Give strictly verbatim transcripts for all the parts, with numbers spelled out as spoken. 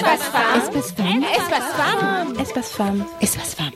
Espace Femmes. Espace Femmes. Espace Femmes. Espace Femmes. Espace Femmes.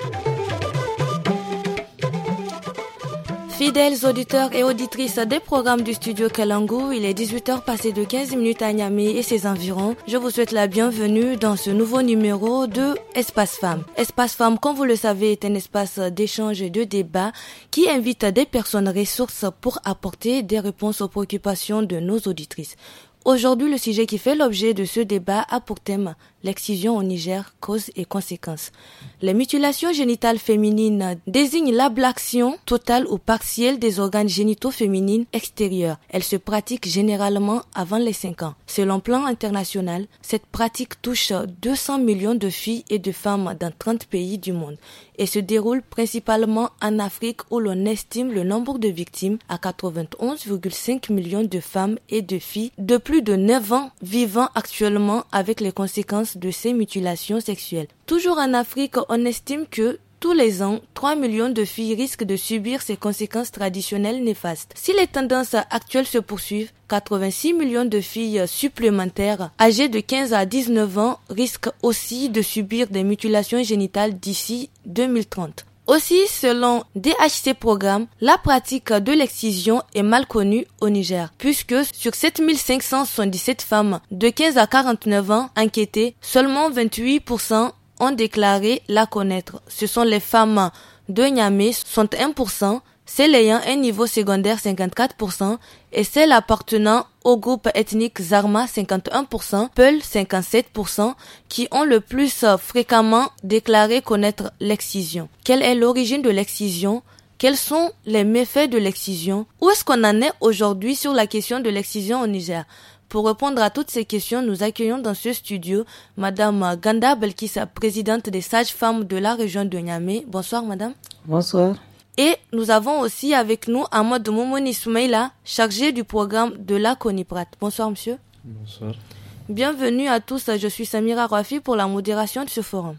Fidèles auditeurs et auditrices des programmes du studio Kalangu, il est dix-huit heures passées de quinze minutes à Niamey et ses environs. Je vous souhaite la bienvenue dans ce nouveau numéro de Espace Femmes. Espace Femmes, comme vous le savez, est un espace d'échange et de débat qui invite des personnes ressources pour apporter des réponses aux préoccupations de nos auditrices. Aujourd'hui, le sujet qui fait l'objet de ce débat a pour thème l'excision au Niger, causes et conséquences. Les mutilations génitales féminines désignent l'ablation totale ou partielle des organes génitaux féminines extérieurs. Elles se pratiquent généralement avant les cinq ans. Selon plan international, cette pratique touche deux cents millions de filles et de femmes dans trente pays du monde et se déroule principalement en Afrique où l'on estime le nombre de victimes à quatre-vingt-onze virgule cinq millions de femmes et de filles de plus de neuf ans vivant actuellement avec les conséquences de ces mutilations sexuelles. Toujours en Afrique, on estime que tous les ans, trois millions de filles risquent de subir ces conséquences traditionnelles néfastes. Si les tendances actuelles se poursuivent, quatre-vingt-six millions de filles supplémentaires âgées de quinze à dix-neuf ans risquent aussi de subir des mutilations génitales d'ici deux mille trente. Aussi, selon D H C Programme, la pratique de l'excision est mal connue au Niger, puisque sur sept mille cinq cent soixante-dix-sept femmes de quinze à quarante-neuf ans enquêtées, seulement vingt-huit pour cent ont déclaré la connaître. Ce sont les femmes de Niamey, soixante et un pour cent, celles ayant un niveau secondaire, cinquante-quatre pour cent, et celles appartenant au groupe ethnique Zarma, cinquante et un pour cent, Peul, cinquante-sept pour cent, qui ont le plus fréquemment déclaré connaître l'excision. Quelle est l'origine de l'excision? Quels sont les méfaits de l'excision? Où est-ce qu'on en est aujourd'hui sur la question de l'excision au Niger? Pour répondre à toutes ces questions, nous accueillons dans ce studio Madame Ganda Belkissa, présidente des sages-femmes de la région de Niamey. Bonsoir Madame. Bonsoir. Et nous avons aussi avec nous Ahmad Moumouni Soumeila, chargé du programme de la CONIPRAT. Bonsoir monsieur. Bonsoir. Bienvenue à tous, je suis Samira Rafi pour la modération de ce forum.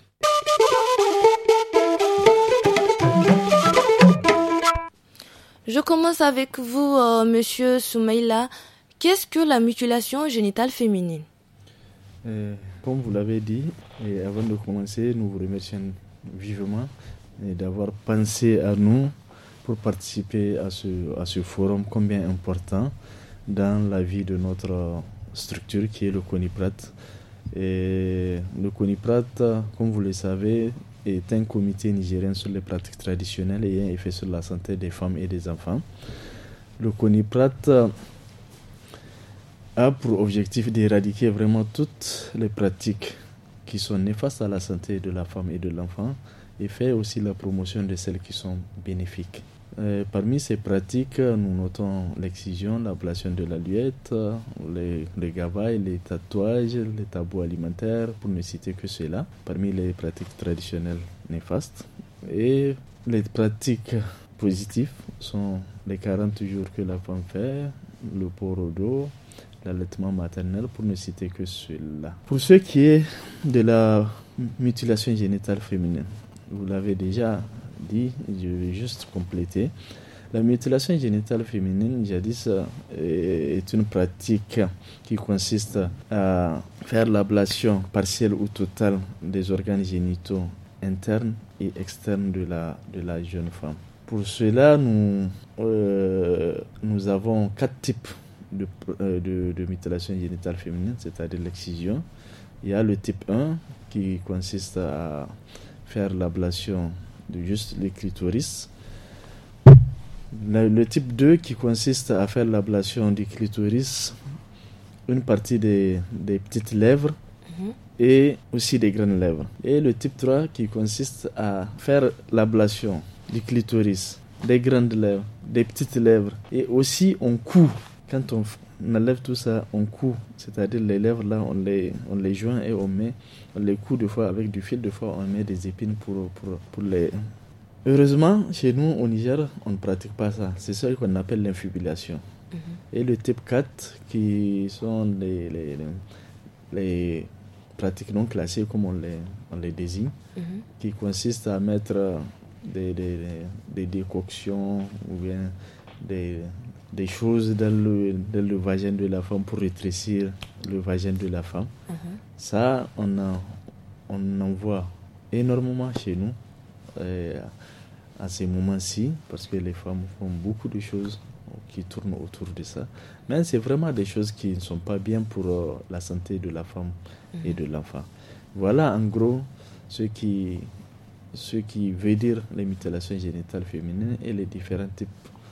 Je commence avec vous, euh, monsieur Soumeila. Qu'est-ce que la mutilation génitale féminine? euh, Comme vous l'avez dit, et avant de commencer, nous vous remercions vivement et d'avoir pensé à nous pour participer à ce, à ce forum combien important dans la vie de notre structure qui est le CONIPRAT. Et le CONIPRAT, comme vous le savez, est un comité nigérien sur les pratiques traditionnelles et un effet sur la santé des femmes et des enfants. Le CONIPRAT a pour objectif d'éradiquer vraiment toutes les pratiques qui sont néfastes à la santé de la femme et de l'enfant et fait aussi la promotion de celles qui sont bénéfiques. Euh, parmi ces pratiques, nous notons l'excision, l'ablation de la luette, les, les gavailles, les tatouages, les tabous alimentaires, pour ne citer que cela, parmi les pratiques traditionnelles néfastes. Et les pratiques positives sont les quarante jours que la femme fait, le port au dos, l'allaitement maternel, pour ne citer que cela. Pour ce qui est de la mutilation génitale féminine, vous l'avez déjà dit, je vais juste compléter. La mutilation génitale féminine, jadis, est une pratique qui consiste à faire l'ablation partielle ou totale des organes génitaux internes et externes de la, de la jeune femme. Pour cela, nous, euh, nous avons quatre types de, euh, de, de mutilation génitale féminine, c'est-à-dire l'excision. Il y a le type un qui consiste à faire l'ablation de juste le clitoris. Le, le type deux qui consiste à faire l'ablation du clitoris, une partie des, des petites lèvres mmh. et aussi des grandes lèvres. Et le type trois qui consiste à faire l'ablation du clitoris, des grandes lèvres, des petites lèvres et aussi on coud. Quand on, on enlève tout ça, on coud, c'est-à-dire les lèvres là, on les, on les joint et on met, on les coud de fois avec du fil, de fois on met des épines pour, pour, pour les... Heureusement, chez nous au Niger, on ne pratique pas ça. C'est ça qu'on appelle l'infibulation. Mm-hmm. Et le type quatre, qui sont les, les, les, les pratiques non classées, comme on les, on les désigne, mm-hmm. qui consistent à mettre des, des, des, des décoctions ou bien des... des choses dans le, dans le vagin de la femme pour rétrécir le vagin de la femme. Uh-huh. Ça, on, a, on en voit énormément chez nous euh, à ces moments-ci, parce que les femmes font beaucoup de choses qui tournent autour de ça. Mais c'est vraiment des choses qui ne sont pas bien pour euh, la santé de la femme uh-huh. et de l'enfant. Voilà en gros ce qui, ce qui veut dire les mutilations génitales féminines et les différents types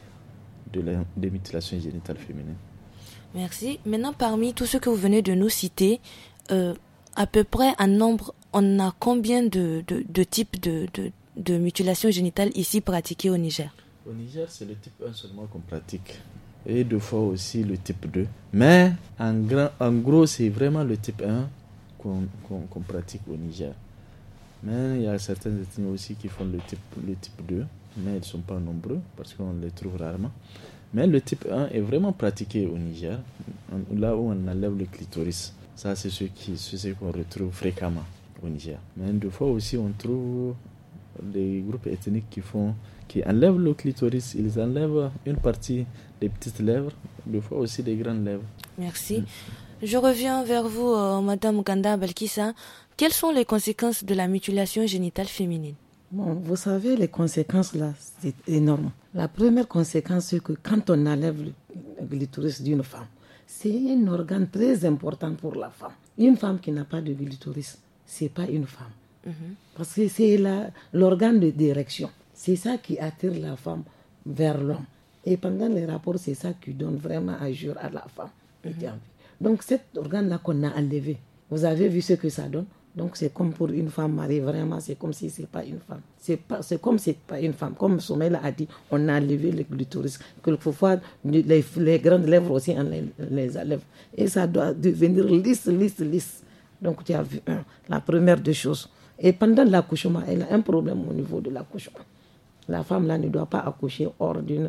de la, des mutilations génitales féminines. Merci. Maintenant, parmi tous ceux que vous venez de nous citer, euh, à peu près un nombre, on a combien de, de, de types de, de, de mutilations génitales ici pratiquées au Niger? Au Niger, c'est le type un seulement qu'on pratique. Et deux fois aussi le type deux. Mais en, grand, en gros, c'est vraiment le type un qu'on, qu'on, qu'on pratique au Niger. Mais il y a certaines ethnies aussi qui font le type, le type deux. Mais ils ne sont pas nombreux parce qu'on les trouve rarement. Mais le type un est vraiment pratiqué au Niger, là où on enlève le clitoris. Ça, c'est ce, qui, c'est ce qu'on retrouve fréquemment au Niger. Mais deux fois aussi, on trouve des groupes ethniques qui, font, qui enlèvent le clitoris. Ils enlèvent une partie des petites lèvres, deux fois aussi des grandes lèvres. Merci. Mmh. Je reviens vers vous, euh, Madame Ganda Balkissa. Quelles sont les conséquences de la mutilation génitale féminine? Bon, vous savez, les conséquences là, c'est énorme. La première conséquence, c'est que quand on enlève le clitoris d'une femme, c'est un organe très important pour la femme. Une femme qui n'a pas de clitoris, c'est pas une femme. Mm-hmm. Parce que c'est la, l'organe de d'érection. C'est ça qui attire la femme vers l'homme. Et pendant les rapports, c'est ça qui donne vraiment à jour à la femme. Mm-hmm. Donc cet organe-là qu'on a enlevé, vous avez vu ce que ça donne? Donc c'est comme pour une femme mariée, vraiment, c'est comme si c'est pas une femme. C'est, pas, c'est comme si c'est pas une femme. Comme Soumaïla a dit, on a enlevé le clitoris. Quelquefois, les, les grandes lèvres aussi, on les, les enlève. Et ça doit devenir lisse, lisse, lisse. Donc tu as vu, hein, la première des choses. Et pendant l'accouchement, elle a un problème au niveau de l'accouchement. La femme là ne doit pas accoucher hors d'une,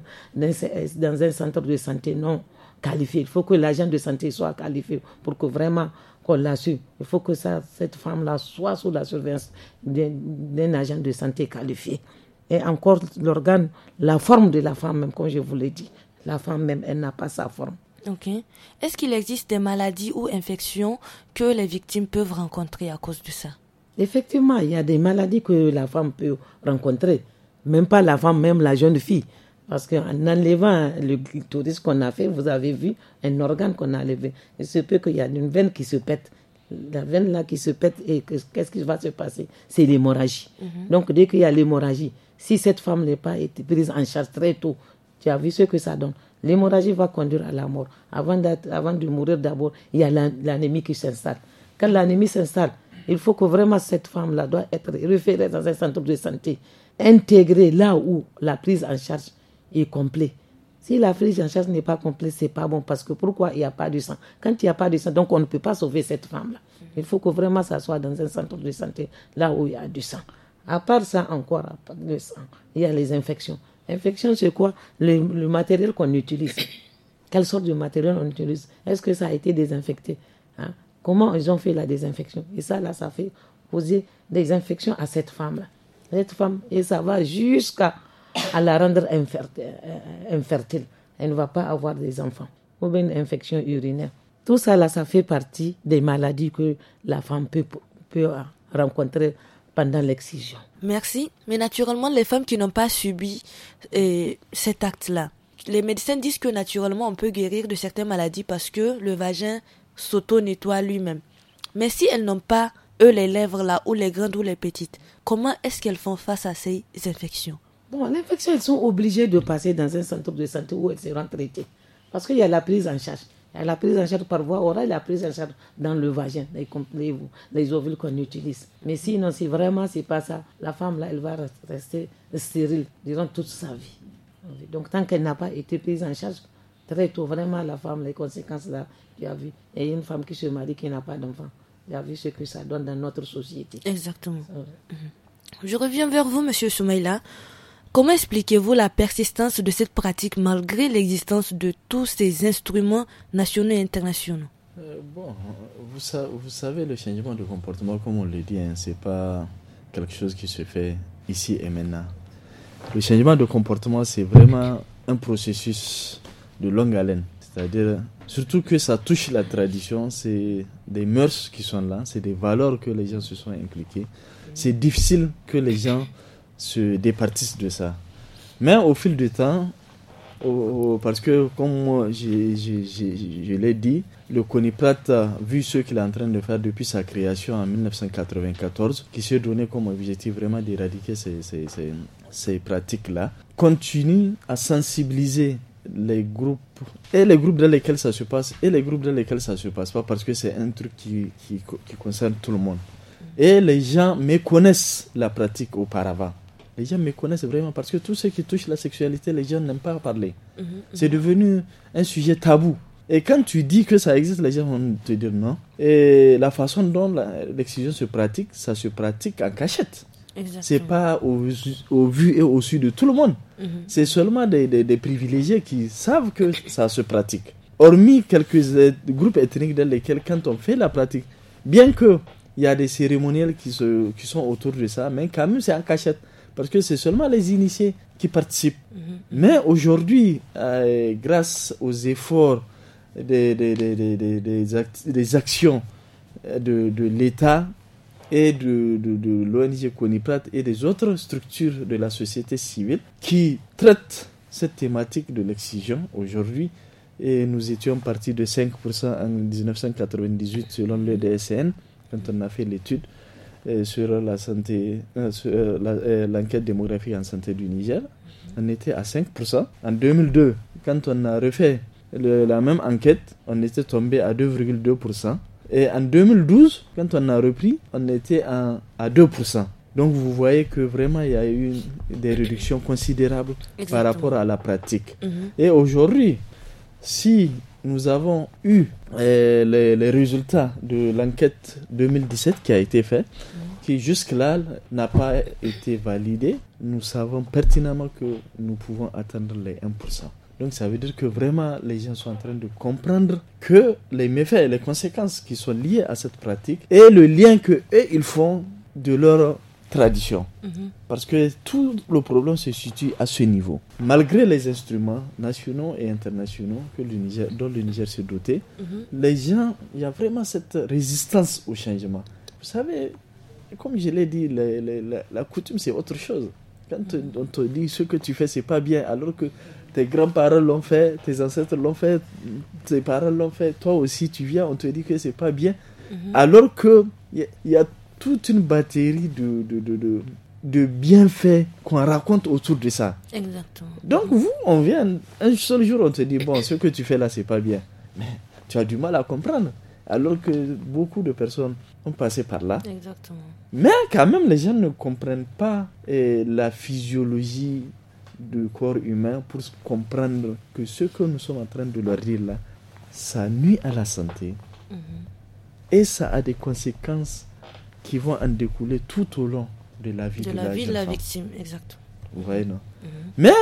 dans un centre de santé non qualifié. Il faut que l'agent de santé soit qualifié pour que vraiment qu'on l'assure. Il faut que ça, cette femme-là soit sous la surveillance d'un, d'un agent de santé qualifié. Et encore, l'organe, la forme de la femme même, comme je vous l'ai dit, la femme même, elle n'a pas sa forme. Ok. Est-ce qu'il existe des maladies ou infections que les victimes peuvent rencontrer à cause de ça? Effectivement, il y a des maladies que la femme peut rencontrer. Même pas la femme, même la jeune fille. Parce qu'en enlevant le clitoris qu'on a fait, vous avez vu un organe qu'on a enlevé. Il se peut qu'il y a une veine qui se pète. La veine là qui se pète, et qu'est-ce qui va se passer? C'est l'hémorragie. Mm-hmm. Donc dès qu'il y a l'hémorragie, si cette femme n'a pas été prise en charge très tôt, tu as vu ce que ça donne. L'hémorragie va conduire à la mort. Avant, avant de mourir d'abord, il y a l'anémie qui s'installe. Quand l'anémie s'installe, il faut que vraiment cette femme-là doit être référée dans un centre de santé, intégrée là où la prise en charge est complète. Si la prise en charge n'est pas complète, c'est pas bon, parce que pourquoi il n'y a pas de sang? Quand il n'y a pas de sang, donc on ne peut pas sauver cette femme-là. Il faut que vraiment ça soit dans un centre de santé, là où il y a du sang. À part ça encore, à part le sang, il y a les infections. Infection, c'est quoi? le, le matériel qu'on utilise. Quelle sorte de matériel on utilise? Est-ce que ça a été désinfecté? Hein? Comment ils ont fait la désinfection? Et ça, là, ça fait poser des infections à cette femme-là. Cette femme, et ça va jusqu'à à la rendre infertile, infertile. Elle ne va pas avoir des enfants. Ou bien une infection urinaire. Tout ça, là, ça fait partie des maladies que la femme peut, peut rencontrer pendant l'excision. Merci. Mais naturellement, les femmes qui n'ont pas subi euh, cet acte-là, les médecins disent que naturellement, on peut guérir de certaines maladies parce que le vagin s'auto-nettoie lui-même. Mais si elles n'ont pas, eux, les lèvres là, ou les grandes ou les petites, comment est-ce qu'elles font face à ces infections? Bon, l'infection, elles sont obligées de passer dans un centre de santé où elles seront traitées. Parce qu'il y a la prise en charge. Il y a la prise en charge par voie orale et la prise en charge dans le vagin, les, les, les ovules qu'on utilise. Mais sinon, si vraiment c'est pas ça, la femme, là, elle va rester stérile durant toute sa vie. Donc, tant qu'elle n'a pas été prise en charge, très tôt, vraiment, la femme, les conséquences, là, tu as vu. Et une femme qui se marie, qui n'a pas d'enfant, tu as vu ce que ça donne dans notre société. Exactement. Ouais. Je reviens vers vous, Monsieur Soumaïla. Comment expliquez-vous la persistance de cette pratique malgré l'existence de tous ces instruments nationaux et internationaux? euh, Bon, vous, sa- vous savez, le changement de comportement, comme on le dit, hein, c'est pas quelque chose qui se fait ici et maintenant. Le changement de comportement, c'est vraiment un processus de longue haleine. C'est-à-dire, surtout que ça touche la tradition, c'est des mœurs qui sont là, c'est des valeurs que les gens se sont inculquées. C'est difficile que les gens se départissent de ça. Mais au fil du temps, au, au, parce que comme j'ai, j'ai, j'ai, je l'ai dit, le CONIPRAT a vu ce qu'il est en train de faire depuis sa création en dix-neuf cent quatre-vingt-quatorze, qui s'est donné comme objectif vraiment d'éradiquer ces, ces, ces, ces pratiques-là, continue à sensibiliser les groupes, et les groupes dans lesquels ça se passe, et les groupes dans lesquels ça se passe pas, parce que c'est un truc qui, qui, qui concerne tout le monde. Et les gens méconnaissent la pratique auparavant. Les gens méconnaissent vraiment, parce que tout ce qui touche la sexualité, les gens n'aiment pas parler. Mmh, mmh. C'est devenu un sujet tabou. Et quand tu dis que ça existe, les gens vont te dire non. Et la façon dont la, l'excision se pratique, ça se pratique en cachette. Exactement. C'est pas au, au vu et au su de tout le monde. Mm-hmm. C'est seulement des, des, des privilégiés qui savent que ça se pratique. Hormis quelques groupes ethniques dans lesquels, quand on fait la pratique, bien qu'il y a des cérémoniels qui, se, qui sont autour de ça, mais quand même c'est en cachette. Parce que c'est seulement les initiés qui participent. Mm-hmm. Mais aujourd'hui, euh, grâce aux efforts des, des, des, des, des, des, act- des actions de, de l'État, et de, de, de l'O N G CONIPRAT et des autres structures de la société civile qui traitent cette thématique de l'excision aujourd'hui. Et nous étions partis de cinq pour cent en dix-neuf cent quatre-vingt-dix-huit selon le D S N, quand on a fait l'étude euh, sur la santé, euh, sur euh, la, euh, l'enquête démographique en santé du Niger. On était à cinq pour cent. En deux mille deux, quand on a refait le, la même enquête, on était tombé à deux virgule deux pour cent. Et en deux mille douze, quand on a repris, on était à, à deux pour cent. Donc vous voyez que vraiment il y a eu des réductions considérables. Exactement. Par rapport à la pratique. Mm-hmm. Et aujourd'hui, si nous avons eu euh, les, les résultats de l'enquête deux mille dix-sept qui a été faite, mm-hmm. qui jusque-là n'a pas été validée, nous savons pertinemment que nous pouvons atteindre les un pour cent. Donc ça veut dire que vraiment les gens sont en train de comprendre que les méfaits et les conséquences qui sont liées à cette pratique et le lien qu'eux ils font de leur tradition. Mm-hmm. Parce que tout le problème se situe à ce niveau. Malgré les instruments nationaux et internationaux que le Niger, dont le Niger s'est doté, mm-hmm. les gens, il y a vraiment cette résistance au changement. Vous savez, comme je l'ai dit, les, les, la, la coutume c'est autre chose. Quand mm-hmm. on te dit ce que tu fais c'est pas bien, alors que tes grands-parents l'ont fait, tes ancêtres l'ont fait, tes parents l'ont fait, toi aussi tu viens, on te dit que c'est pas bien. Mm-hmm. Alors qu'il y, y a toute une batterie de, de, de, de, de bienfaits qu'on raconte autour de ça. Exactement. Donc vous, on vient, un seul jour on te dit, bon, ce que tu fais là, c'est pas bien. Mais tu as du mal à comprendre. Alors que beaucoup de personnes ont passé par là. Exactement. Mais quand même, les gens ne comprennent pas eh, la physiologie du corps humain pour comprendre que ce que nous sommes en train de leur dire là, ça nuit à la santé. Mm-hmm. Et ça a des conséquences qui vont en découler tout au long de la vie de, de la, la vie de la victime, exactement. Vous voyez, non? Mm-hmm. Mais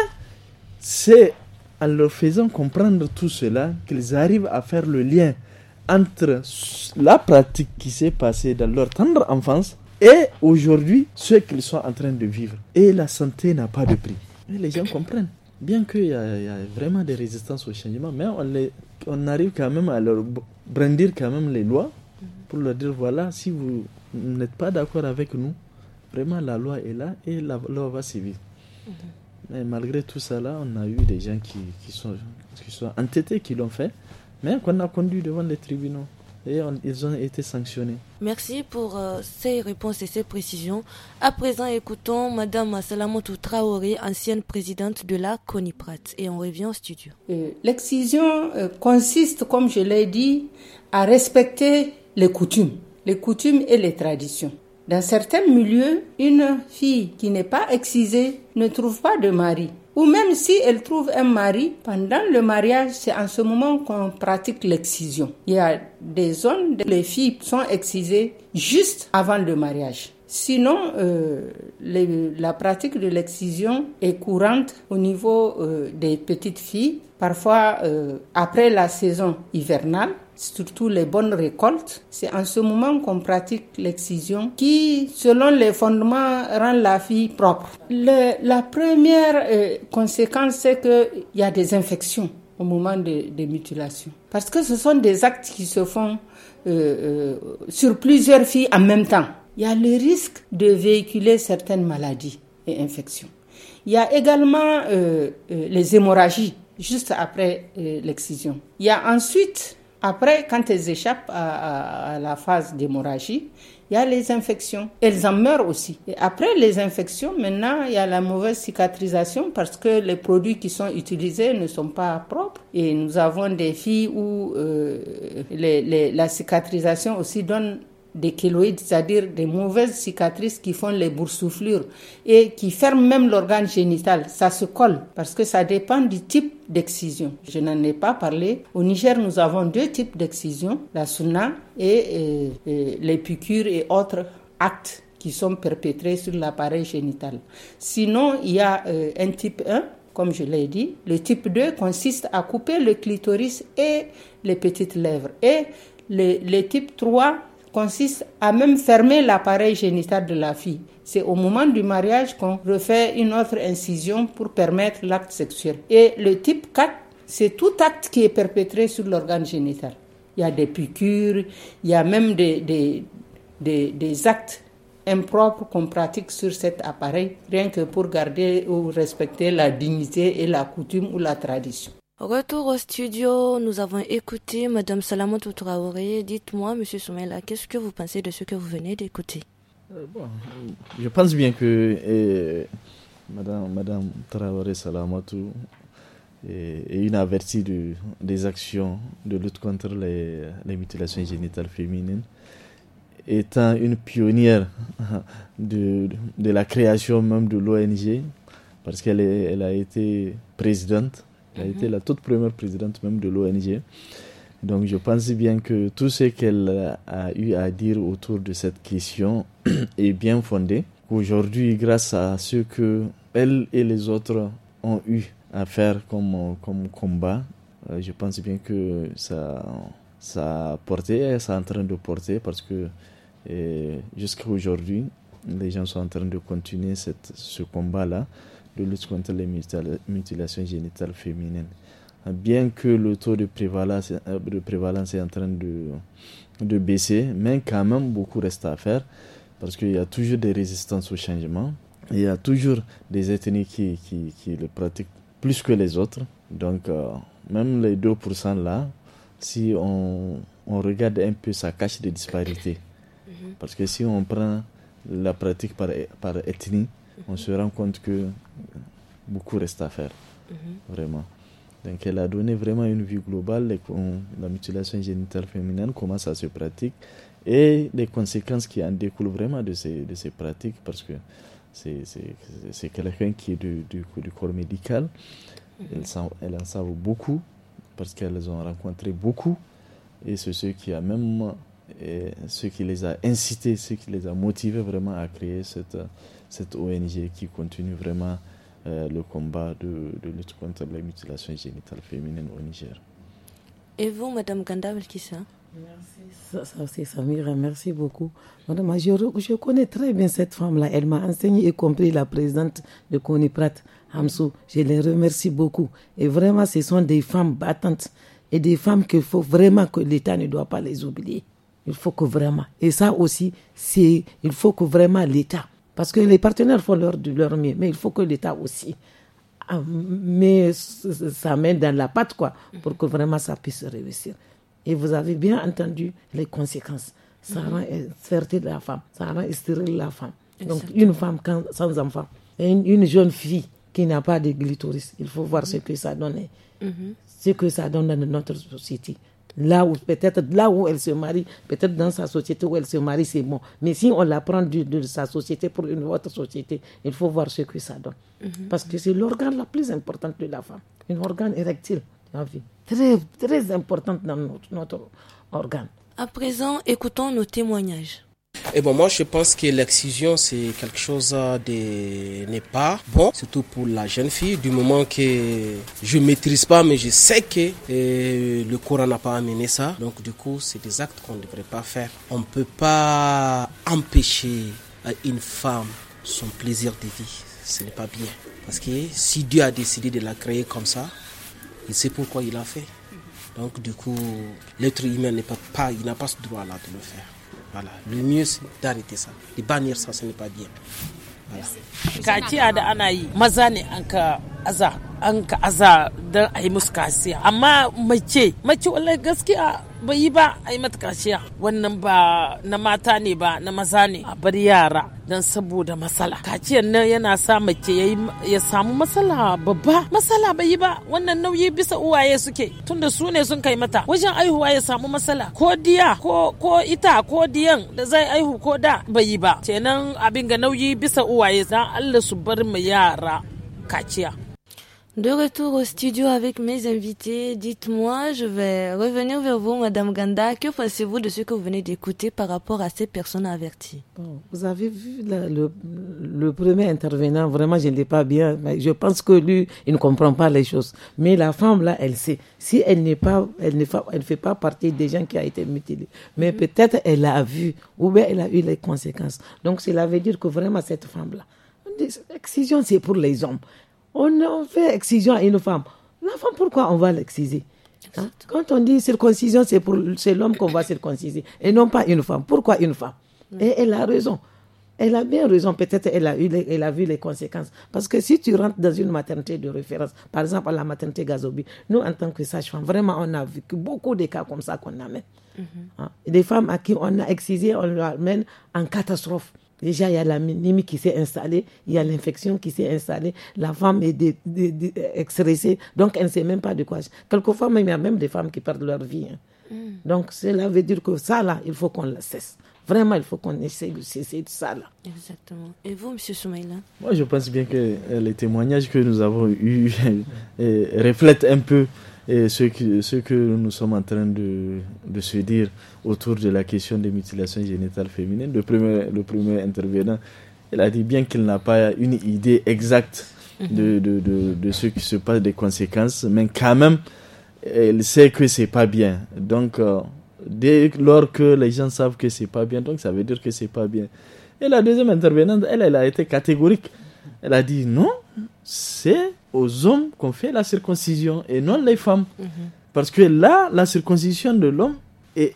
c'est en leur faisant comprendre tout cela qu'ils arrivent à faire le lien entre la pratique qui s'est passée dans leur tendre enfance et aujourd'hui ce qu'ils sont en train de vivre. Et la santé n'a pas de prix. Et les gens comprennent. Bien qu'il y a, il y a vraiment des résistances au changement, mais on, les, on arrive quand même à leur brandir quand même les lois pour leur dire voilà, si vous n'êtes pas d'accord avec nous, vraiment la loi est là et la loi va suivre. Mm-hmm. Mais malgré tout ça là, on a eu des gens qui, qui, sont, qui sont entêtés, qui l'ont fait, mais qu'on a conduit devant les tribunaux. Et on, ils ont été sanctionnés. Merci pour euh, ces réponses et ces précisions. À présent, écoutons Madame Salamotou Traoré, ancienne présidente de la CONIPRAT. Et on revient au studio. Euh, l'excision euh, consiste, comme je l'ai dit, à respecter les coutumes, les coutumes et les traditions. Dans certains milieux, une fille qui n'est pas excisée ne trouve pas de mari. Ou même si elle trouve un mari, pendant le mariage, c'est en ce moment qu'on pratique l'excision. Il y a des zones où les filles sont excisées juste avant le mariage. Sinon, euh, les, la pratique de l'excision est courante au niveau euh, des petites filles. Parfois, euh, après la saison hivernale, surtout les bonnes récoltes, c'est en ce moment qu'on pratique l'excision qui, selon les fondements, rend la fille propre. Le, la première euh, conséquence, c'est qu'il y a des infections. au moment des de mutilations. Parce que ce sont des actes qui se font euh, euh, sur plusieurs filles en même temps. Il y a le risque de véhiculer certaines maladies et infections. Il y a également euh, euh, les hémorragies juste après euh, l'excision. Il y a ensuite, après, quand elles échappent à, à, à la phase d'hémorragie, il y a les infections. Elles en meurent aussi. Et après les infections, maintenant, il y a la mauvaise cicatrisation parce que les produits qui sont utilisés ne sont pas propres. Et nous avons des filles où euh, les, les, la cicatrisation aussi donne des kéloïdes, c'est-à-dire des mauvaises cicatrices qui font les boursouflures et qui ferment même l'organe génital. Ça se colle parce que ça dépend du type d'excision. Je n'en ai pas parlé. Au Niger, nous avons deux types d'excision, la sunna et, et, et les piqûres et autres actes qui sont perpétrés sur l'appareil génital. Sinon, il y a euh, un type un, comme je l'ai dit. Le type deux consiste à couper le clitoris et les petites lèvres. Et le, le type trois consiste à même fermer l'appareil génital de la fille. C'est au moment du mariage qu'on refait une autre incision pour permettre l'acte sexuel. Et le type quatre, c'est tout acte qui est perpétré sur l'organe génital. Il y a des piqûres, il y a même des, des, des, des actes impropres qu'on pratique sur cet appareil, rien que pour garder ou respecter la dignité et la coutume ou la tradition. Retour au studio, nous avons écouté Madame Salamatou Traoré. Dites-moi, Monsieur Soumaïla, qu'est-ce que vous pensez de ce que vous venez d'écouter? euh, bon, Je pense bien que eh, Madame, Madame Traoré Salamatou est, est une avertie de, des actions de lutte contre les, les mutilations génitales féminines, étant une pionnière de, de la création même de l'O N G, parce qu'elle est, elle a été présidente. Elle a été la toute première présidente même de l'O N G. Donc je pense bien que tout ce qu'elle a eu à dire autour de cette question est bien fondé. Aujourd'hui, grâce à ce que elle et les autres ont eu à faire comme, comme combat, je pense bien que ça, ça a porté, ça est en train de porter parce que jusqu'à aujourd'hui, les gens sont en train de continuer cette, ce combat-là de lutte contre les mutilations génitales féminines. Bien que le taux de prévalence, de prévalence est en train de, de baisser, mais quand même beaucoup reste à faire parce qu'il y a toujours des résistances au changement. Il y a toujours des ethnies qui, qui, qui le pratiquent plus que les autres. Donc euh, même les deux pour cent là, si on, on regarde un peu, ça cache des disparités. Parce que si on prend la pratique par, par ethnie, on se rend compte que beaucoup reste à faire, mm-hmm. vraiment. Donc elle a donné vraiment une vue globale de la mutilation génitale féminine, comment ça se pratique et les conséquences qui en découlent vraiment de ces, de ces pratiques, parce que c'est, c'est, c'est quelqu'un qui est du, du, du corps médical, mm-hmm. elle, s'en, elle en savent beaucoup parce qu'elles ont rencontré beaucoup et c'est ce qui a même et ce qui les a incités, ce qui les a motivés vraiment à créer cette, cette O N G qui continue vraiment euh, le combat de, de lutte contre les mutilations génitales féminines au Niger. Et vous, Madame Ganda Belkissa? Merci, ça, c'est Samira, merci beaucoup. Madame, je, je connais très bien cette femme-là. Elle m'a enseigné, y compris la présidente de Koniprat, Hamsou. Je les remercie beaucoup. Et vraiment, ce sont des femmes battantes et des femmes qu'il faut vraiment que l'État ne doit pas les oublier. Il faut que vraiment, et ça aussi, c'est, il faut que vraiment l'État, parce que les partenaires font leur, de leur mieux, mais il faut que l'État aussi met sa main dans la pâte, quoi, pour que vraiment ça puisse réussir. Et vous avez bien entendu les conséquences. Ça rend fertile la femme, ça rend stérile la femme. Donc une femme quand, sans enfant, et une, une jeune fille qui n'a pas de clitoris, il faut voir ce que ça donne, mm-hmm. ce que ça donne dans notre société. Là où, peut-être là où elle se marie, peut-être dans sa société où elle se marie, c'est bon. Mais si on la prend de, de sa société pour une autre société, il faut voir ce que ça donne. Mm-hmm. Parce que c'est l'organe la plus importante de la femme. Un organe érectile, très, très importante dans notre, notre organe. À présent, écoutons nos témoignages. Et bon, moi je pense que l'excision c'est quelque chose de n'est pas bon, surtout pour la jeune fille, du moment que je maîtrise pas, mais je sais que euh, le Coran n'a pas amené ça. Donc du coup, c'est des actes qu'on ne devrait pas faire. On ne peut pas empêcher à une femme son plaisir de vie. Ce n'est pas bien. Parce que si Dieu a décidé de la créer comme ça, il sait pourquoi il a fait. Donc du coup, l'être humain n'est pas, pas, il n'a pas ce droit-là de le faire. Voilà. Le mieux, c'est d'arrêter ça. De bannir ça, ce n'est pas bien. Voilà. Kaciya da ana yi maza ne an ka aza an ka aza don a yi musu kaciya amma mace mace wallahi gaskiya bai yi ba a yi mata kaciya wannan ba na mata ne ba na maza ne a bar yara don saboda matsala kaciyar nan yana sa mace ya samu matsala babba matsala bai yi ba wannan nauyi bisa uwaye suke tunda su ne sun kai mata wajen aihuwa ya samu matsala ko diya ko ko ita ko diyan da zai aihu ko da bai yi ba kenan abin ga nauyi bisa uwaye dan Allah su bar mu yara kaciya. De retour au studio avec mes invités, dites-moi, je vais revenir vers vous, Madame Ganda. Que pensez-vous de ce que vous venez d'écouter par rapport à ces personnes averties? Bon, vous avez vu la, le, le premier intervenant, vraiment, je ne l'ai pas bien. Mais je pense que lui, il ne comprend pas les choses. Mais la femme, là, elle sait. Si elle n'est pas, elle ne fait, elle fait pas partie des gens qui ont été mutilés, mais mm-hmm. peut-être elle a vu, ou bien elle a eu les conséquences. Donc, cela veut dire que vraiment, cette femme-là, l'excision, c'est pour les hommes. On fait excision à une femme. La femme, pourquoi on va l'exciser? Hein? Quand on dit circoncision, c'est pour c'est l'homme qu'on va circonciser et non pas une femme. Pourquoi une femme? Et elle a raison. Elle a bien raison. Peut-être elle a, eu les, elle a vu les conséquences. Parce que si tu rentres dans une maternité de référence, par exemple à la maternité Gazobi, nous, en tant que sage-femme, vraiment, on a vécu beaucoup de cas comme ça qu'on amène. Mm-hmm. Hein? Des femmes à qui on a excisé, on les amène en catastrophe. Déjà, il y a la l'anémie qui s'est installée, il y a l'infection qui s'est installée, la femme est dé, dé, dé, extressée, donc elle ne sait même pas de quoi. Quelquefois, même, il y a même des femmes qui perdent leur vie. Hein. Mm. Donc, cela veut dire que ça, là, il faut qu'on le cesse. Vraiment, il faut qu'on essaie de cesser de ça, là. Exactement. Et vous, M. Soumaïla? Moi, je pense bien que les témoignages que nous avons eus reflètent un peu et ce que, ce que nous sommes en train de, de se dire autour de la question des mutilations génitales féminines. Le premier, le premier intervenant, il a dit bien qu'il n'a pas une idée exacte de, de, de, de ce qui se passe, des conséquences, mais quand même, il sait que c'est pas bien. Donc, euh, dès lors que les gens savent que c'est pas bien, donc ça veut dire que c'est pas bien. Et la deuxième intervenante, elle, elle a été catégorique. Elle a dit non, c'est aux hommes qu'on fait la circoncision et non les femmes. Mm-hmm. Parce que là, la circoncision de l'homme est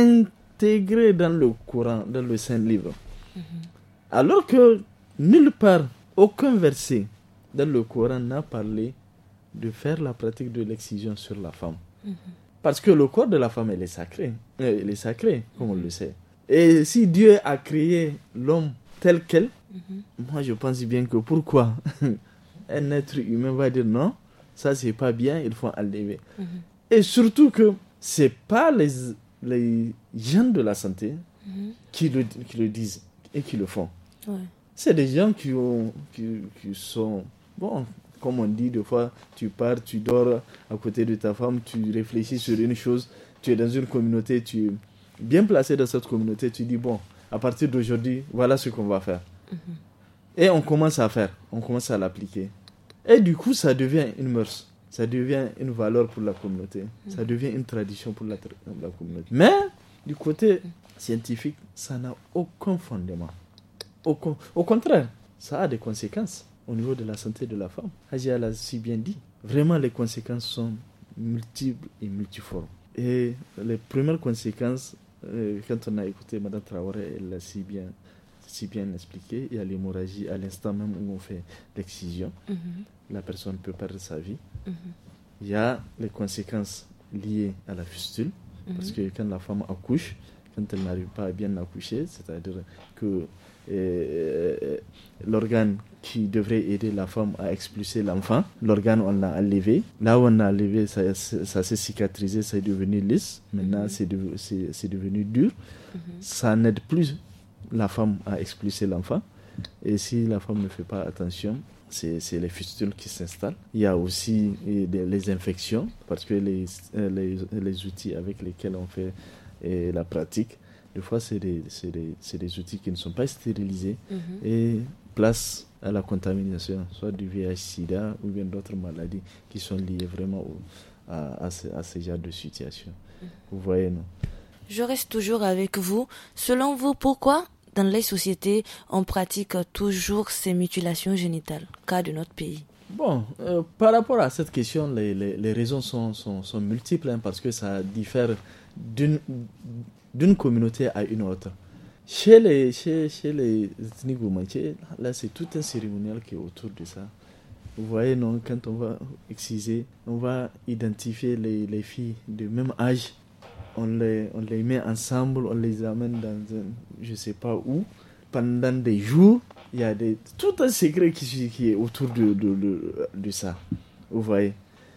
intégrée dans le Coran, dans le Saint-Livre. Mm-hmm. Alors que nulle part, aucun verset dans le Coran n'a parlé de faire la pratique de l'excision sur la femme. Mm-hmm. Parce que le corps de la femme, elle est sacré. Elle est sacré, comme on le sait. Et si Dieu a créé l'homme tel quel, mm-hmm. moi je pense bien que pourquoi un être humain va dire non, ça c'est pas bien, il faut enlever. Mm-hmm. Et surtout que c'est pas les, les gens de la santé mm-hmm. qui, le, qui le disent et qui le font. Ouais. C'est des gens qui, ont, qui, qui sont, bon, comme on dit, des fois, tu pars, tu dors à côté de ta femme, tu réfléchis sur une chose, tu es dans une communauté, tu es bien placé dans cette communauté, tu dis, bon, à partir d'aujourd'hui, voilà ce qu'on va faire. Mm-hmm. Et on commence à faire, on commence à l'appliquer. Et du coup, ça devient une mœurs, ça devient une valeur pour la communauté, mm-hmm. ça devient une tradition pour la, la communauté. Mais, du côté mm-hmm. scientifique, ça n'a aucun fondement. Aucun, au contraire, ça a des conséquences au niveau de la santé de la femme. Hadja l'a si bien dit. Vraiment, les conséquences sont multiples et multiformes. Et les premières conséquences, euh, quand on a écouté Mme Traoré, elle l'a si bien, si bien expliqué. Il y a l'hémorragie à l'instant même où on fait l'excision. Mm-hmm. La personne peut perdre sa vie. Mm-hmm. Il y a les conséquences liées à la fistule. Mm-hmm. Parce que quand la femme accouche, quand elle n'arrive pas à bien accoucher, c'est-à-dire que euh, l'organe qui devrait aider la femme à expulser l'enfant, l'organe on l'a enlevé. Là où on a enlevé, ça, ça s'est cicatrisé, c'est devenu lisse. Maintenant, mm-hmm. c'est, de, c'est, c'est devenu dur. Mm-hmm. Ça n'aide plus la femme à expulser l'enfant. Et si la femme ne fait pas attention, c'est, c'est les fistules qui s'installent. Il y a aussi des, les infections, parce que les, les, les outils avec lesquels on fait et la pratique, des fois, c'est des, c'est, des, c'est des outils qui ne sont pas stérilisés mm-hmm. et place à la contamination, soit du V I H sida ou bien d'autres maladies qui sont liées vraiment au, à, à, ce, à ce genre de situation. Mm-hmm. Vous voyez, non? Je reste toujours avec vous. Selon vous, pourquoi dans les sociétés, on pratique toujours ces mutilations génitales, cas de notre pays? Bon, euh, par rapport à cette question, les, les, les raisons sont, sont, sont multiples hein, parce que ça diffère d'une, d'une communauté à une autre. Chez les, chez, chez les ethniques Boumaïté, là c'est tout un cérémonial qui est autour de ça. Vous voyez, non, quand on va exciser, on va identifier les, les filles de même âge, on les, on les met ensemble, on les amène dans un, je ne sais pas où, pendant des jours. Il y a des, tout un secret qui, qui est autour de, de, de, de ça. Vous voyez.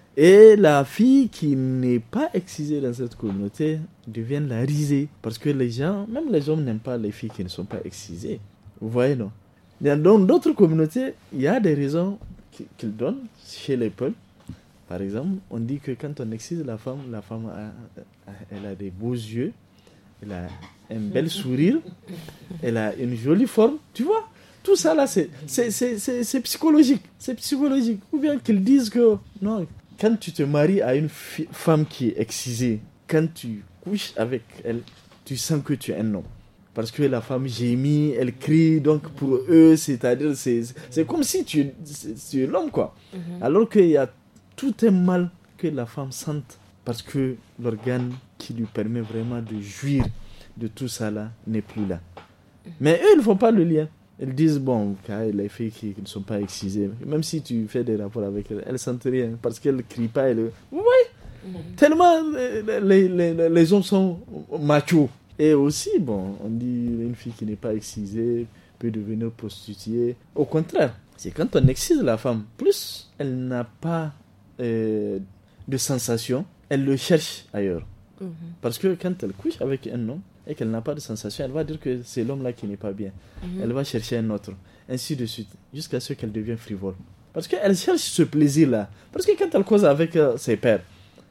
Et la fille qui n'est pas excisée dans cette communauté devient la risée. Parce que les gens, même les hommes n'aiment pas les filles qui ne sont pas excisées. Vous voyez, non? Dans d'autres communautés, il y a des raisons qu'ils donnent chez les peuples. Par exemple, on dit que quand on excise la femme, la femme a, elle a des beaux yeux, elle a un bel sourire, elle a une jolie forme, tu vois? Tout ça là, c'est, c'est, c'est, c'est, c'est psychologique. C'est psychologique. Ou bien qu'ils disent que non, quand tu te maries à une fi- femme qui est excisée, quand tu couches avec elle, tu sens que tu es un homme. Parce que la femme gémit, elle crie, donc pour eux, c'est-à-dire, c'est, c'est comme si tu, tu es l'homme, quoi. Mm-hmm. Alors qu'il y a tout un mal que la femme sente, parce que l'organe qui lui permet vraiment de jouir de tout ça là n'est plus là. Mm-hmm. Mais eux, ils ne font pas le lien. Ils disent, bon, les filles qui ne sont pas excisées, même si tu fais des rapports avec elles, elles ne sentent rien, parce qu'elles ne crient pas. Elles... Oui, mm-hmm. Tellement les, les, les, les hommes sont machos. Et aussi, bon, on dit une fille qui n'est pas excisée peut devenir prostituée. Au contraire, c'est quand on excise la femme, plus elle n'a pas euh, de sensation, elle le cherche ailleurs. Mm-hmm. Parce que quand elle couche avec un homme, et qu'elle n'a pas de sensation, elle va dire que c'est l'homme-là qui n'est pas bien. Mm-hmm. Elle va chercher un autre, ainsi de suite, jusqu'à ce qu'elle devienne frivole. Parce qu'elle cherche ce plaisir-là. Parce que quand elle cause avec euh, ses pères,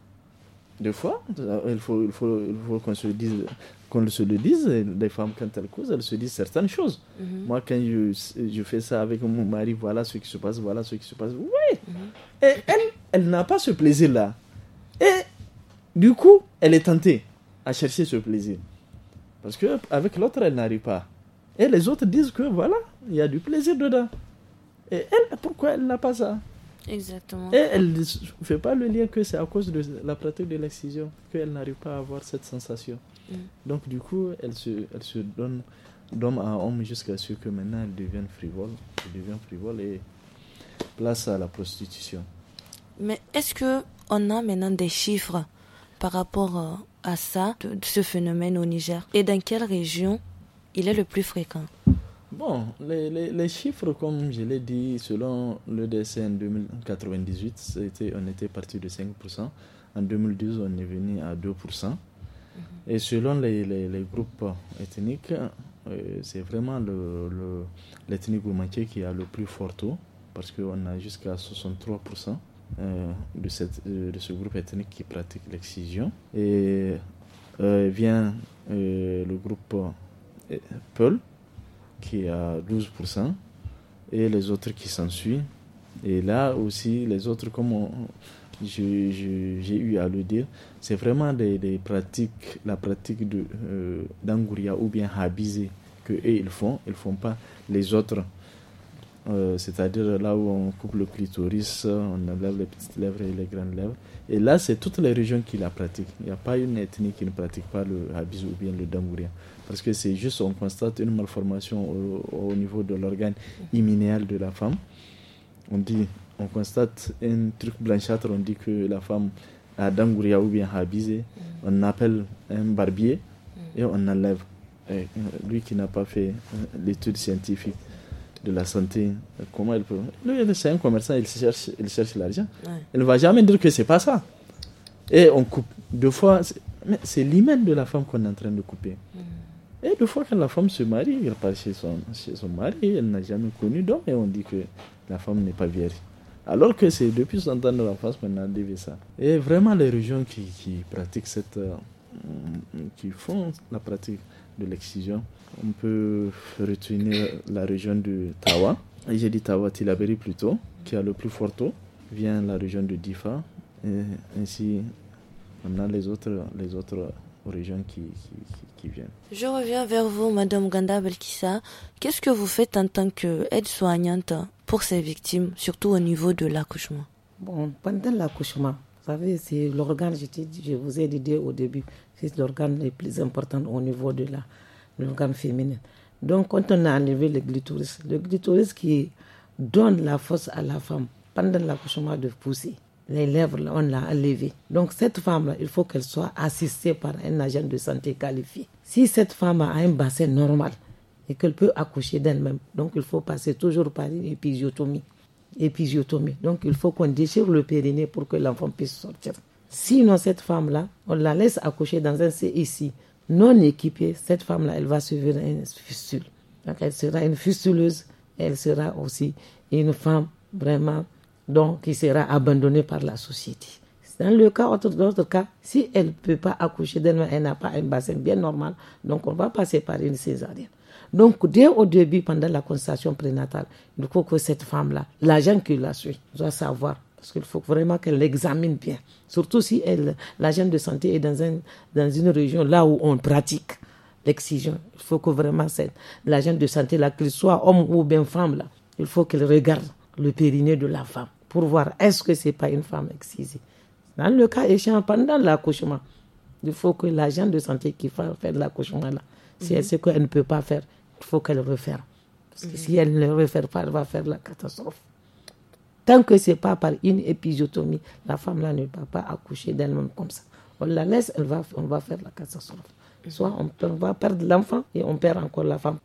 des fois, il faut, il faut, il faut qu'on se dise, qu'on se le dise, les femmes, quand elles causent, elles se disent certaines choses. Mm-hmm. Moi, quand je, je fais ça avec mon mari, voilà ce qui se passe, voilà ce qui se passe. Oui. Mm-hmm. Et elle, elle n'a pas ce plaisir-là. Et du coup, elle est tentée à chercher ce plaisir. Parce qu'avec l'autre, elle n'arrive pas. Et les autres disent que voilà, il y a du plaisir dedans. Et elle, pourquoi elle n'a pas ça? Exactement. Et elle ne fait pas le lien que c'est à cause de la pratique de l'excision qu'elle n'arrive pas à avoir cette sensation. Mm. Donc du coup, elle se, elle se donne d'homme à homme jusqu'à ce que maintenant elle devienne frivole. Elle devient frivole et place à la prostitution. Mais est-ce qu'on a maintenant des chiffres par rapport à ça, de, de ce phénomène au Niger? Et dans quelle région il est le plus fréquent? Bon, les, les, les chiffres, comme je l'ai dit, selon l'E D C en deux mille quatre-vingt-dix-huit, c'était, on était parti de cinq pour cent. En deux mille douze, on est venu à deux pour cent. Mm-hmm. Et selon les, les, les groupes ethniques, euh, c'est vraiment le, le, l'ethnie Boumaké qui a le plus fort taux, parce qu'on a jusqu'à soixante-trois pour cent. Euh, de, cette, euh, de ce groupe ethnique qui pratique l'excision. Et euh, vient euh, le groupe euh, Peul qui est à douze pour cent et les autres qui s'ensuivent. Et là aussi, les autres, comme on, je, je, j'ai eu à le dire, c'est vraiment des, des pratiques, la pratique de, euh, d'Angouria ou bien Habizé que eux ils font, ils ne font pas les autres. Euh, c'est-à-dire là où on coupe le clitoris, on enlève les petites lèvres et les grandes lèvres. Et là, c'est toutes les régions qui la pratiquent. Il n'y a pas une ethnie qui ne pratique pas le habis ou bien le dangouria. Parce que c'est juste, on constate une malformation au, au niveau de l'organe immunéal de la femme. On dit, on constate un truc blanchâtre, on dit que la femme a dangouria ou bien habisé. On appelle un barbier et on enlève. Et lui qui n'a pas fait l'étude scientifique de la santé, comment il peut... Lui, c'est un commerçant, il cherche, il cherche l'argent. Ouais. Il ne va jamais dire que c'est pas ça. Et on coupe. Deux fois, c'est, mais c'est l'hymen de la femme qu'on est en train de couper. Mm. Et deux fois, quand la femme se marie, elle part chez son, chez son mari, elle n'a jamais connu d'homme, et on dit que la femme n'est pas vierge. Alors que c'est depuis son temps de l'enfance qu'on a dévié ça. Et vraiment, les régions qui, qui pratiquent cette... Euh, qui font la pratique de l'excision, on peut retenir la région de Tawa, et j'ai dit Tawa Tilaberi plutôt, qui a le plus fort taux, vient la région de Difa, et ainsi on a les autres, les autres régions qui, qui, qui viennent. Je reviens vers vous, Madame Ganda Belkissa. Qu'est-ce que vous faites en tant qu'aide-soignante pour ces victimes, surtout au niveau de l'accouchement? Bon, pendant l'accouchement, vous savez, c'est l'organe, je, je vous ai dit au début, c'est l'organe le plus important au niveau de la, l'organe féminin. Donc, quand on a enlevé le clitoris, le clitoris qui donne la force à la femme pendant l'accouchement de pousser, les lèvres, on l'a enlevé. Donc, cette femme-là, il faut qu'elle soit assistée par un agent de santé qualifié. Si cette femme a un bassin normal et qu'elle peut accoucher d'elle-même, donc il faut passer toujours par une épisiotomie. épisiotomie. Donc, il faut qu'on déchire le périnée pour que l'enfant puisse sortir. Sinon, cette femme-là, on la laisse accoucher dans un C I C non équipé. Cette femme-là, elle va subir une fistule. Donc, elle sera une fistuleuse. Elle sera aussi une femme vraiment donc, qui sera abandonnée par la société. Dans le cas, autre, d'autres cas, si elle ne peut pas accoucher d'elle-même, elle n'a pas un bassin bien normal, donc on va passer par une césarienne. Donc, dès au début, pendant la consultation prénatale, il faut que cette femme-là, l'agent qui la suit, doit savoir, parce qu'il faut vraiment qu'elle l'examine bien. Surtout si elle, l'agent de santé est dans, un, dans une région là où on pratique l'excision. Il faut que vraiment cette, l'agent de santé, là, qu'il soit homme ou bien femme, là, il faut qu'elle regarde le périnée de la femme pour voir est-ce que ce n'est pas une femme excisée. Dans le cas échéant, pendant l'accouchement, il faut que l'agent de santé qui va faire l'accouchement, là, si elle sait qu'elle ne peut pas faire, il faut qu'elle refaire. Parce que mm-hmm. si elle ne le refait pas, elle va faire la catastrophe. Tant que ce n'est pas par une épisiotomie, la femme-là ne va pas accoucher d'elle-même comme ça. On la laisse, elle va, on va faire la catastrophe. Soit on, on va perdre l'enfant et on perd encore la femme.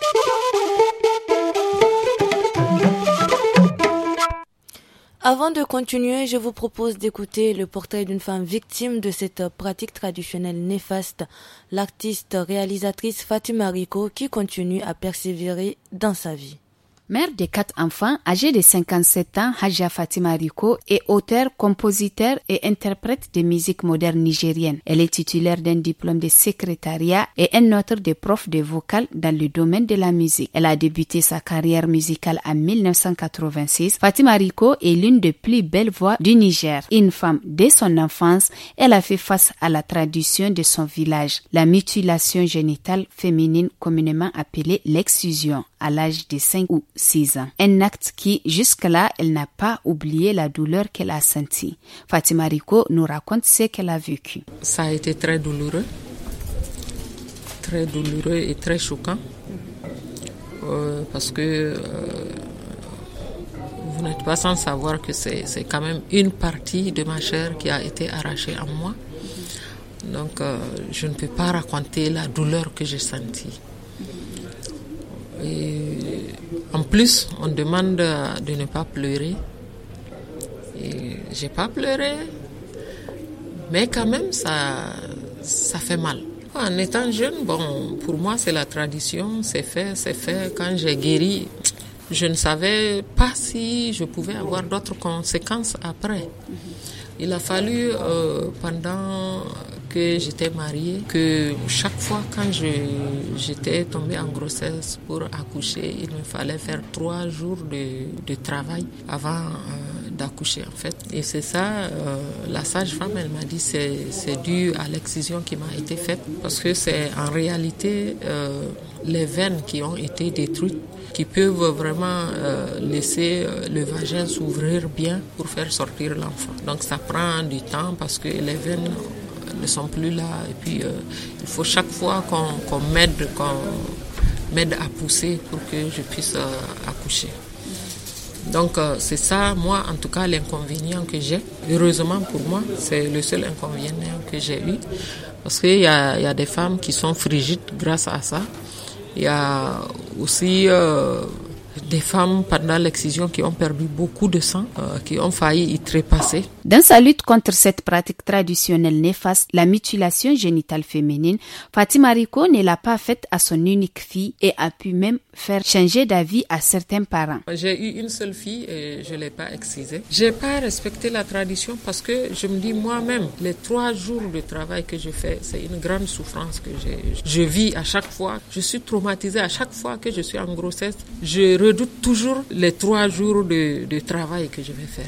Avant de continuer, je vous propose d'écouter le portrait d'une femme victime de cette pratique traditionnelle néfaste, l'artiste réalisatrice Fatima Rico, qui continue à persévérer dans sa vie. Mère de quatre enfants, âgée de cinquante-sept ans, Hadja Fatima Rico est auteure, compositeur et interprète de musique moderne nigérienne. Elle est titulaire d'un diplôme de secrétariat et un autre de prof de vocal dans le domaine de la musique. Elle a débuté sa carrière musicale en dix-neuf cent quatre-vingt-six. Fatima Rico est l'une des plus belles voix du Niger. Une femme dès son enfance, elle a fait face à la tradition de son village, la mutilation génitale féminine communément appelée l'excision, à l'âge de cinq ou six ans. Un acte qui, jusque-là, elle n'a pas oublié la douleur qu'elle a sentie. Fatima Rico nous raconte ce qu'elle a vécu. Ça a été très douloureux, très douloureux et très choquant, euh, parce que euh, vous n'êtes pas sans savoir que c'est, c'est quand même une partie de ma chair qui a été arrachée à moi. Donc, euh, je ne peux pas raconter la douleur que j'ai sentie. Et en plus, on demande de ne pas pleurer. Et j'ai pas pleuré, mais quand même, ça, ça fait mal. En étant jeune, bon, pour moi, c'est la tradition, c'est fait, c'est fait. Quand j'ai guéri, je ne savais pas si je pouvais avoir d'autres conséquences après. Il a fallu, euh, pendant que j'étais mariée, que chaque fois quand je, j'étais tombée en grossesse pour accoucher, il me fallait faire trois jours de, de travail avant euh, d'accoucher en fait. Et c'est ça, euh, la sage-femme, elle m'a dit c'est c'est dû à l'excision qui m'a été faite, parce que c'est en réalité euh, les veines qui ont été détruites qui peuvent vraiment euh, laisser euh, le vagin s'ouvrir bien pour faire sortir l'enfant. Donc ça prend du temps parce que les veines ne sont plus là, et puis euh, il faut chaque fois qu'on, qu'on m'aide, qu'on m'aide à pousser pour que je puisse euh, accoucher. Donc euh, c'est ça, moi en tout cas, l'inconvénient que j'ai. Heureusement pour moi, c'est le seul inconvénient que j'ai eu, parce qu'il y a, il y a des femmes qui sont frigides grâce à ça. Il y a aussi euh, des femmes pendant l'excision qui ont perdu beaucoup de sang, euh, qui ont failli y trépasser. Dans sa lutte contre cette pratique traditionnelle néfaste, la mutilation génitale féminine, Fatima Rico ne l'a pas faite à son unique fille et a pu même faire changer d'avis à certains parents. J'ai eu une seule fille et je ne l'ai pas excisée. Je n'ai pas respecté la tradition parce que je me dis moi-même, les trois jours de travail que je fais, c'est une grande souffrance que j'ai. Je vis à chaque fois, je suis traumatisée à chaque fois que je suis en grossesse. Je redoute toujours les trois jours de, de travail que je vais faire.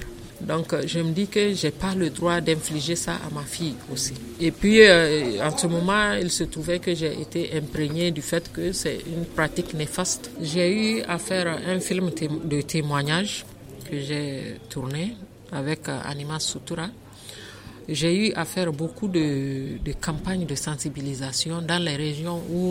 Donc, je me dis que j'ai pas le droit d'infliger ça à ma fille aussi. Et puis, euh, en ce moment, il se trouvait que j'ai été imprégnée du fait que c'est une pratique néfaste. J'ai eu à faire un film de témoignage que j'ai tourné avec Anima Sutura. J'ai eu à faire beaucoup de, de campagnes de sensibilisation dans les régions où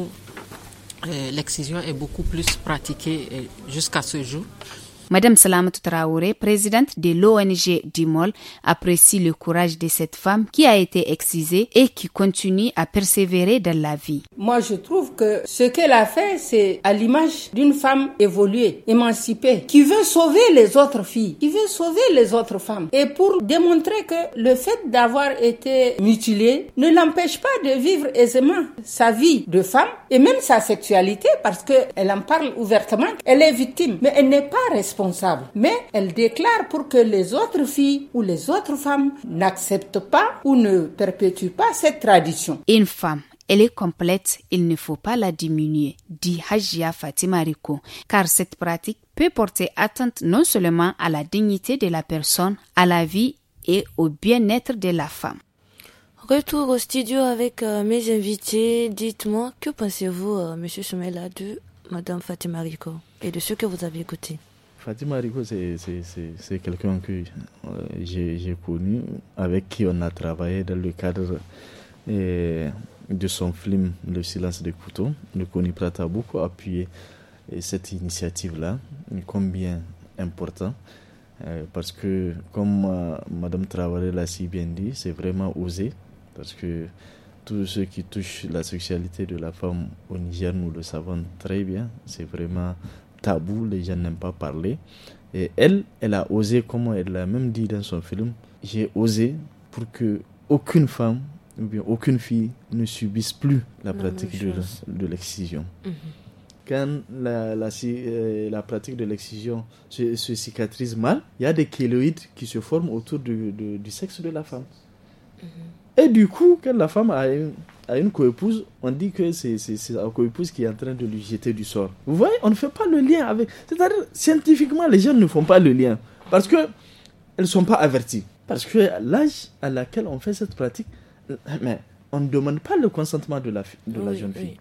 euh, l'excision est beaucoup plus pratiquée euh, jusqu'à ce jour. Madame Salamatou Traoré, présidente de l'O N G Dimol, apprécie le courage de cette femme qui a été excisée et qui continue à persévérer dans la vie. Moi, je trouve que ce qu'elle a fait, c'est à l'image d'une femme évoluée, émancipée, qui veut sauver les autres filles, qui veut sauver les autres femmes. Et pour démontrer que le fait d'avoir été mutilée ne l'empêche pas de vivre aisément sa vie de femme et même sa sexualité, parce qu'elle en parle ouvertement. Elle est victime, mais elle n'est pas responsable. Responsable. Mais elle déclare pour que les autres filles ou les autres femmes n'acceptent pas ou ne perpétuent pas cette tradition. Une femme, elle est complète, il ne faut pas la diminuer, dit Hajia Fatima Riko, car cette pratique peut porter atteinte non seulement à la dignité de la personne, à la vie et au bien-être de la femme. Retour au studio avec euh, mes invités. Dites-moi, que pensez-vous, euh, M. Soumela, de Mme Fatima Riko et de ce que vous avez écouté? Fatima Riko, c'est, c'est, c'est, c'est quelqu'un que euh, j'ai, j'ai connu, avec qui on a travaillé dans le cadre euh, de son film Le silence des couteaux. Le CONIPRAT a beaucoup appuyé euh, cette initiative-là, combien important, euh, parce que, comme euh, Mme Traoré l'a si bien dit, c'est vraiment osé, parce que tout ce qui touche la sexualité de la femme au Niger, nous le savons très bien, c'est vraiment tabou, les gens n'aiment pas parler. Et elle, elle a osé, comme elle l'a même dit dans son film, j'ai osé pour que aucune femme ou bien aucune fille ne subisse plus la non, pratique de, de l'excision. Mm-hmm. Quand la, la, euh, la pratique de l'excision se, se cicatrise mal, il y a des kéloïdes qui se forment autour du, de, du sexe de la femme. Mm-hmm. Et du coup, quand la femme a une, a une coépouse, on dit que c'est, c'est, c'est la coépouse qui est en train de lui jeter du sort. Vous voyez, on ne fait pas le lien avec... C'est-à-dire, scientifiquement, les gens ne font pas le lien. Parce qu'elles ne sont pas averties. Parce que l'âge à laquelle on fait cette pratique, mais on ne demande pas le consentement de la, de la oui, jeune fille. Oui.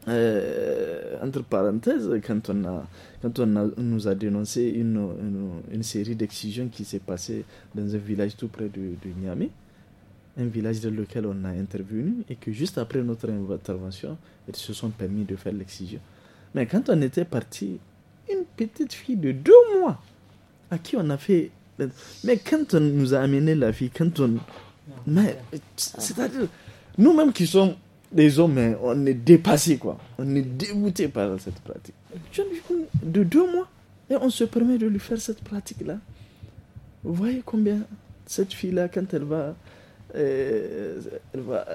Euh, entre parenthèses, quand on, a, quand on, a, on nous a dénoncé une, une, une série d'excisions qui s'est passée dans un village tout près de, de Niamey, un village dans lequel on a intervenu, et que juste après notre intervention, ils se sont permis de faire l'excision. Mais quand on était parti, une petite fille de deux mois, à qui on a fait... Mais quand on nous a amené la fille, quand on... Mais, c'est-à-dire, nous-mêmes qui sommes des hommes, on est dépassés, quoi. On est dégoûtés par cette pratique. Une fille de deux mois, et on se permet de lui faire cette pratique-là. Vous voyez combien cette fille-là, quand elle va... Euh, elle va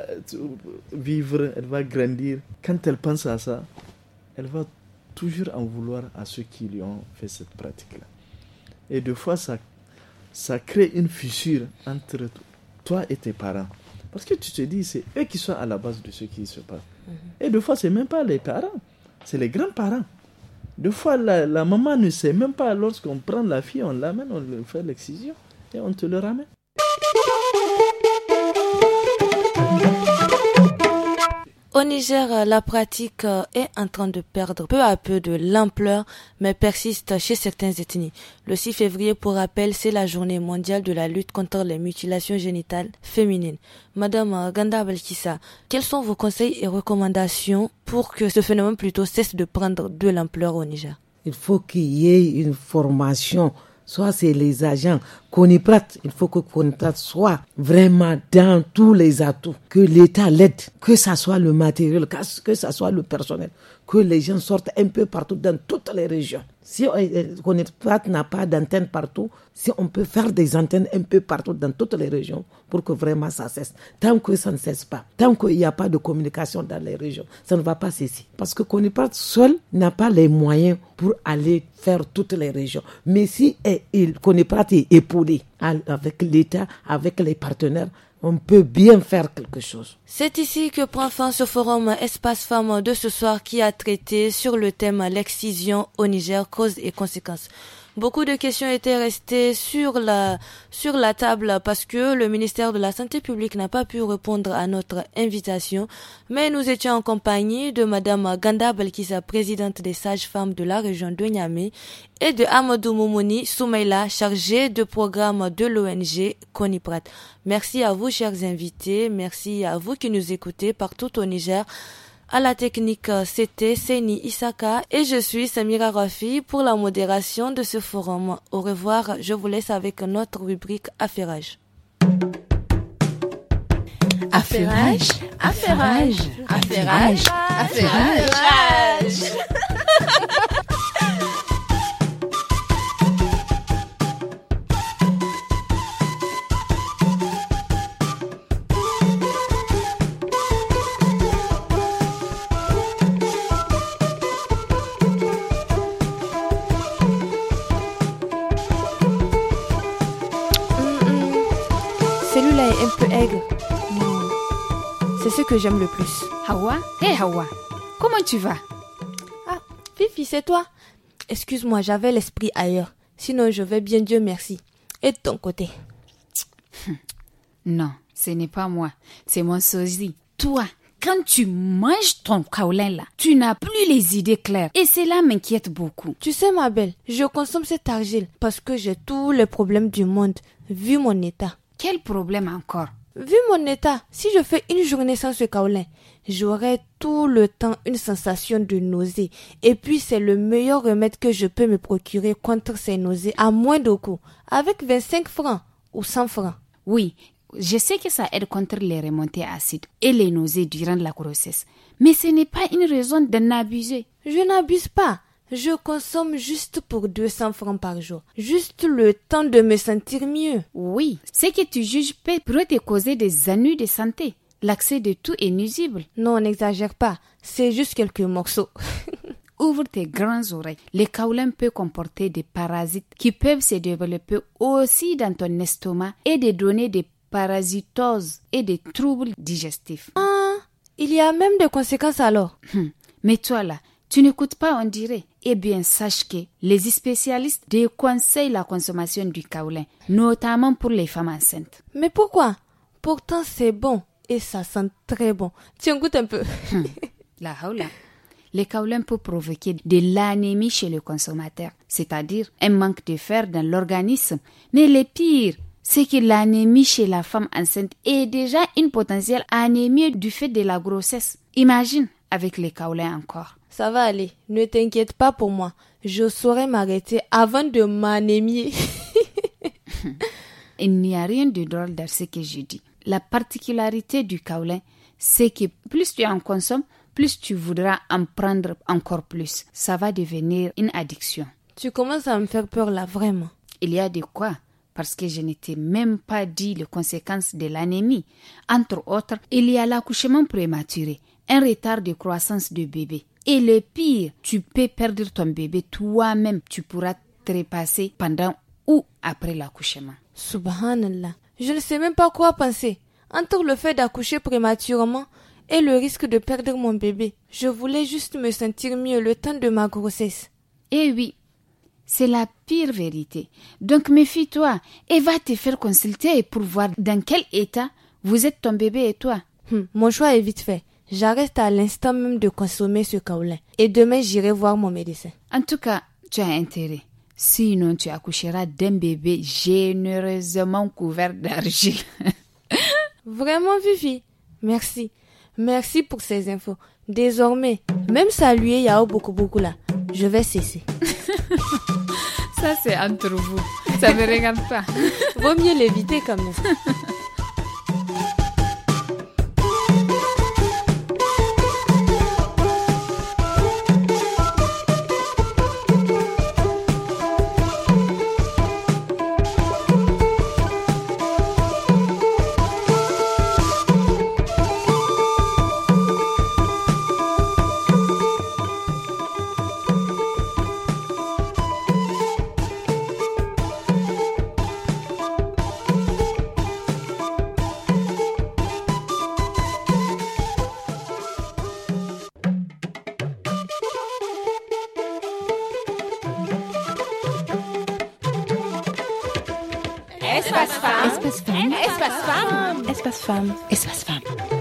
vivre, elle va grandir. Quand elle pense à ça, elle va toujours en vouloir à ceux qui lui ont fait cette pratique-là. Et des fois, ça, ça crée une fissure entre toi et tes parents. Parce que tu te dis, c'est eux qui sont à la base de ce qui se passe. Mm-hmm. Et des fois, c'est même pas les parents, c'est les grands-parents. Des fois, la, la maman ne sait même pas, lorsqu'on prend la fille, on l'amène, on lui fait l'excision et on te le ramène. Au Niger, la pratique est en train de perdre peu à peu de l'ampleur, mais persiste chez certaines ethnies. Le six février, pour rappel, c'est la journée mondiale de la lutte contre les mutilations génitales féminines. Madame Ganda Balkissa, quels sont vos conseils et recommandations pour que ce phénomène plutôt cesse de prendre de l'ampleur au Niger? Il faut qu'il y ait une formation. Soit c'est les agents CONIPRAT, il faut que CONIPRAT soit vraiment dans tous les atouts, que l'État l'aide, que ça soit le matériel, que ça soit le personnel, que les gens sortent un peu partout dans toutes les régions. Si CONIPRAT n'a pas d'antenne partout, si on peut faire des antennes un peu partout dans toutes les régions pour que vraiment ça cesse. Tant que ça ne cesse pas, tant qu'il n'y a pas de communication dans les régions, ça ne va pas cesser. Parce que CONIPRAT seul n'a pas les moyens pour aller faire toutes les régions. Mais si il CONIPRAT est épaulé avec l'État, avec les partenaires, on peut bien faire quelque chose. C'est ici que prend fin ce forum Espace Femmes de ce soir qui a traité sur le thème l'excision au Niger, causes et conséquences. Beaucoup de questions étaient restées sur la, sur la table parce que le ministère de la Santé publique n'a pas pu répondre à notre invitation. Mais nous étions en compagnie de Madame Ganda Balkissa, présidente des sages-femmes de la région de Niamey, et de Amadou Moumouni Soumaïla, chargé de programme de l'O N G Koniprat. Merci à vous, chers invités. Merci à vous qui nous écoutez partout au Niger. À la technique, c'était Seni Isaka et je suis Samira Rafi pour la modération de ce forum. Au revoir, je vous laisse avec notre rubrique Affairage. Affairage, affairage, affairage, affairage. Celui-là est un peu aigre. Non. C'est ce que j'aime le plus. Hawa, hé hey Hawa, comment tu vas? Ah, Fifi, c'est toi? Excuse-moi, j'avais l'esprit ailleurs. Sinon, je vais bien, Dieu merci. Et de ton côté? Non, ce n'est pas moi. C'est mon sosie. Toi, quand tu manges ton kaolin là, tu n'as plus les idées claires. Et cela m'inquiète beaucoup. Tu sais, ma belle, je consomme cet argile parce que j'ai tous les problèmes du monde, vu mon état. Quel problème encore? Vu mon état, si je fais une journée sans ce kaolin, j'aurai tout le temps une sensation de nausée. Et puis c'est le meilleur remède que je peux me procurer contre ces nausées à moins de coût, avec vingt-cinq francs ou cent francs. Oui, je sais que ça aide contre les remontées acides et les nausées durant la grossesse. Mais ce n'est pas une raison d'en abuser. Je n'abuse pas. Je consomme juste pour deux cents francs par jour. Juste le temps de me sentir mieux. Oui, ce que tu juges peut pourrait te causer des ennuis de santé. L'accès de tout est nuisible. Non, n'exagère pas. C'est juste quelques morceaux. Ouvre tes grandes oreilles. Le kaolin peut comporter des parasites qui peuvent se développer aussi dans ton estomac et de donner des parasitoses et des troubles digestifs. Ah, il y a même des conséquences alors. Hum, mais toi là, tu n'écoutes pas, on dirait. Eh bien, sache que les spécialistes déconseillent la consommation du kaolin, notamment pour les femmes enceintes. Mais pourquoi? Pourtant, c'est bon et ça sent très bon. Tiens, goûte un peu. Hum, la haoula. Le kaolin peut provoquer de l'anémie chez le consommateur, c'est-à-dire un manque de fer dans l'organisme. Mais le pire, c'est que l'anémie chez la femme enceinte est déjà une potentielle anémie du fait de la grossesse. Imagine avec le kaolin encore. Ça va aller, ne t'inquiète pas pour moi. Je saurai m'arrêter avant de m'anémier. Il n'y a rien de drôle dans ce que je dis. La particularité du kaolin, c'est que plus tu en consommes, plus tu voudras en prendre encore plus. Ça va devenir une addiction. Tu commences à me faire peur là, vraiment. Il y a de quoi, parce que je ne t'ai même pas dit les conséquences de l'anémie. Entre autres, il y a l'accouchement prématuré, un retard de croissance du bébé. Et le pire, tu peux perdre ton bébé toi-même. Tu pourras trépasser pendant ou après l'accouchement. Subhanallah. Je ne sais même pas quoi penser. Entre le fait d'accoucher prématurément et le risque de perdre mon bébé, je voulais juste me sentir mieux le temps de ma grossesse. Eh oui, c'est la pire vérité. Donc méfie-toi et va te faire consulter pour voir dans quel état vous êtes ton bébé et toi. Hum, mon choix est vite fait. J'arrête à l'instant même de consommer ce kaolin. Et demain, j'irai voir mon médecin. En tout cas, tu as intérêt. Sinon, tu accoucheras d'un bébé généreusement couvert d'argile. Vraiment, Fifi? Merci. Merci pour ces infos. Désormais, même saluer Yao beaucoup beaucoup là, je vais cesser. Ça, c'est entre vous. Ça me regarde pas. Vaut mieux l'éviter quand même. Espace Femme. Espace Femme. Espace Femme. Espace Femme.